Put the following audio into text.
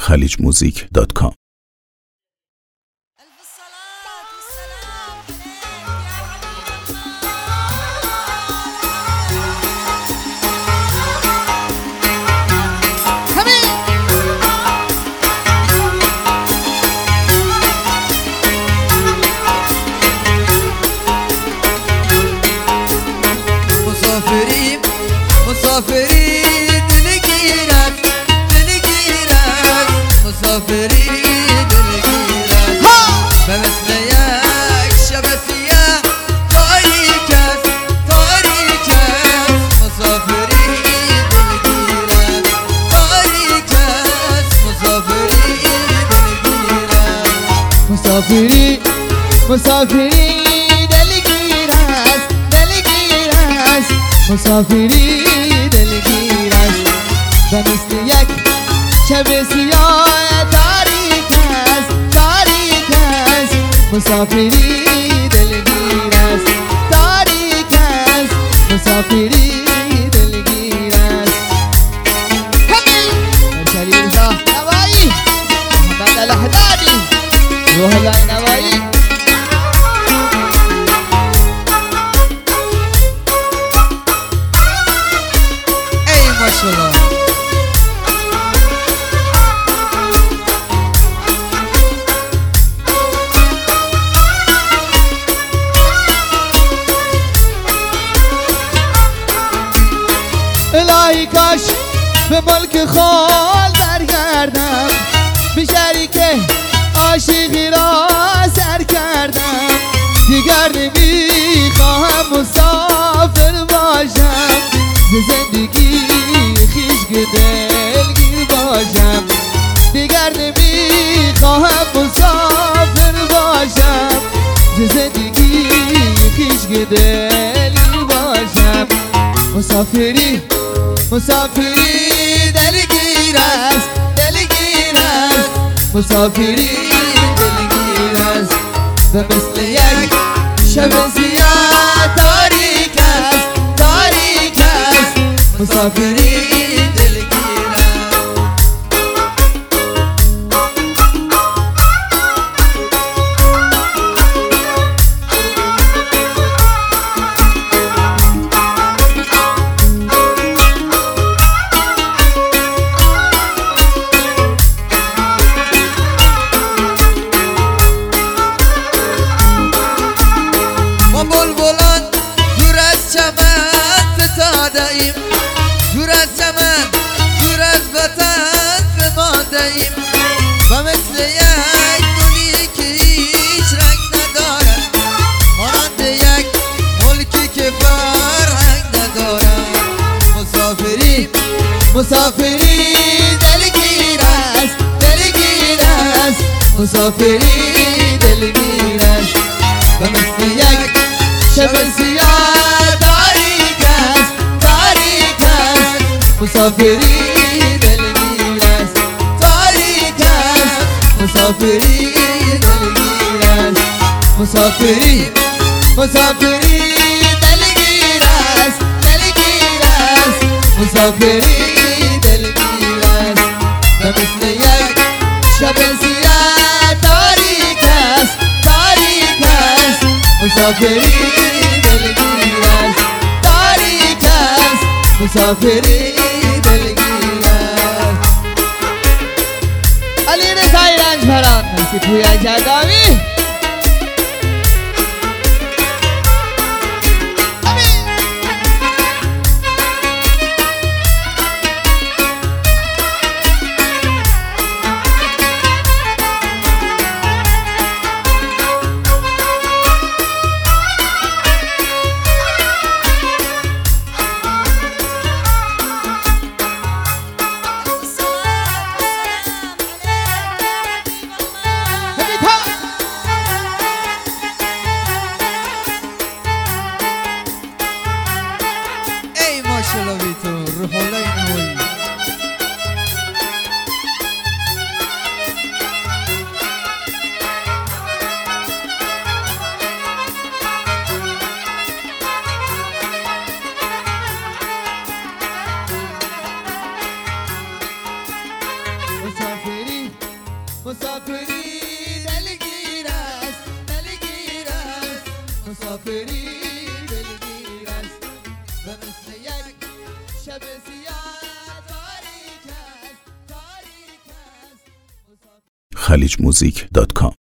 www.khaliجmusic.com. مسافری دلگیرد مسافری دلگیرد به مثل یک شب سیاه تاریک است مسافری دلگیرد تاریک است مسافری دلگیرد مسافری دلگیر است مسافری دلگیر است و مثل یک شب سیاه تاریک است مسافری دلگیر است تاریک است مسافری دلگیر است شریف شاه نوایی محمد الحدادی روح الله نوایی الهی کاش به ملک خال برگردم به شریک عاشقی را سر کردم دیگر نمیخواهم مسافر باشم ز زندگی خویش که دلگیر باشم دیگر نمیخواهم مسافر باشم ز زندگی خویش که دلگیر باشم مسافری دلگیر است مسافری دلگیر است و مثل یک شب سیاه تاریک است مسافری دلگیر است بلبلان دور از چمن فتاده ایم دور از چمن دور از وطن فماده ایم و مثل یک گلی که هیچ رنگ ندارد مانند یک ملکی که فرهنگ ندارد مسافری دلگیر است مسافری دلگیر است و مثل یک شب سیاه تاریک است مسافری دلگیر است تاریک است مسافری دلگیر است مسافری دلگیر است مسافری دلگیر است و مثل یک شب سیاه تاریک است مسافری دلگیر است تاریک است مسافری دلگیر است علی رضای رنجبران نسی پویا جداوی مسافری دلگیر است دلگیر است مسافری دلگیر است و مثل یک شب سیاه تاریک است تاریک است خلیجmusic.com